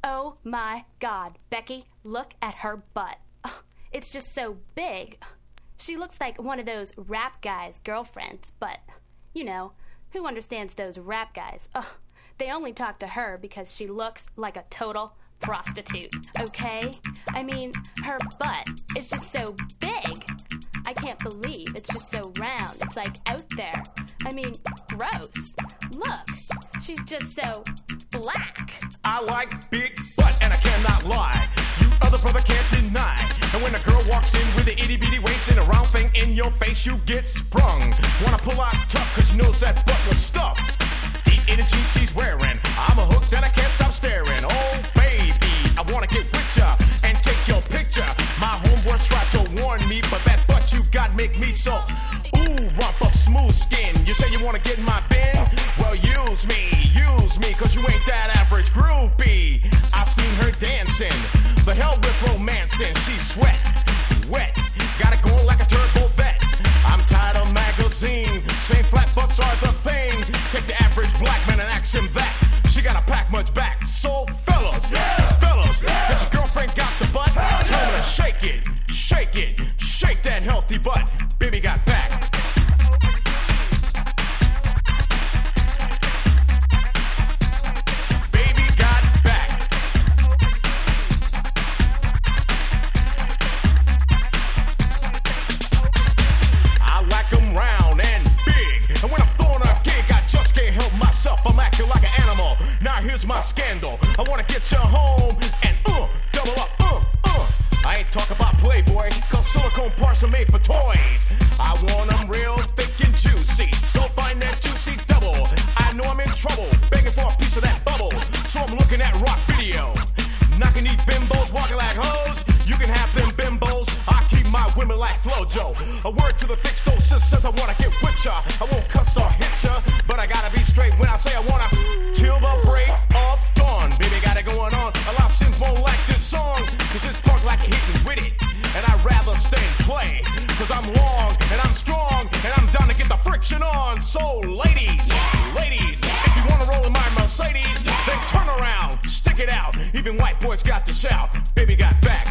Oh my God, Becky, look at her butt. Oh, it's just so big. She looks like one of those rap guys' girlfriends, but, you know, who understands those rap guys? Oh, they only talk to her because she looks like a total prostitute, okay? I mean, her butt is just so big. I can't believe it's just so round. It's like out there. I mean, gross. Look, she's just so black. I like big butt and I cannot lie. You other brother can't deny. And when a girl walks in with an itty bitty waist and a round thing in your face, you get sprung. Wanna pull out tough cause she knows that butt was stuffed. The energy she's wearing, I'm a hook that I can't stop staring. Oh baby, I wanna get with ya and take your picture. My homeboys tried to warn me, but that butt you got make me so ooh, rump of smooth skin. You say you wanna get in my bin? Well, use me, cause you ain't that average groupie. I seen her dancing, the hell with romancing. She's sweat, wet, got it going like a turbo vet. I'm tired of magazine, saying flat butts are the thing. Take the average black man and ask him that. She got a pack much back, so fellas, if your girlfriend got the butt, tell her to shake it, shake that healthy butt. Baby got back. Baby got back. I like 'em round and big, and when I'm throwing a gig, I just can't help myself. I'm acting like an animal. Now here's my scandal. I wanna get you home and double up, I ain't talking about Playboy, cause silicone parts are made for toys. I want 'em real thick and juicy, so find that juicy double. I know I'm in trouble, begging for a piece of that bubble, so I'm looking at rock video. Knocking these bimbos, walking like hoes. You can have them bimbos, I keep my women like Flojo. A word to the thick stosses says I wanna get with ya. I won't cuss or hit ya, but I gotta be straight when I say I wanna till the break of dawn. Baby got it going on, a lot of sims won't like this song, cause it's talk like a hitting with it. And I'd rather stay and play, cause I'm long and I'm strong and I'm down to get the friction on. So ladies, if you wanna roll in my Mercedes, then turn around, stick it out. Even white boys got to shout, baby got back.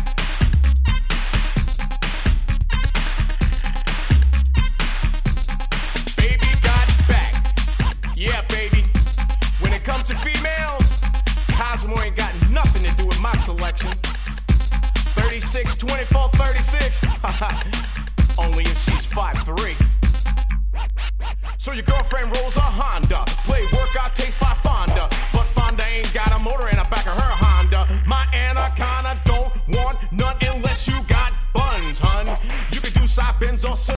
Baby got back. Yeah, baby. When it comes to females, Cosmo ain't got nothing to do with my selection. 36, 24, 36. Only if she's 5'3". So your girlfriend rolls a Honda, play workout taste by Fonda, but Fonda ain't got a motor in the back of her Honda. My Anaconda don't want none unless you got buns, hun. You can do side bends or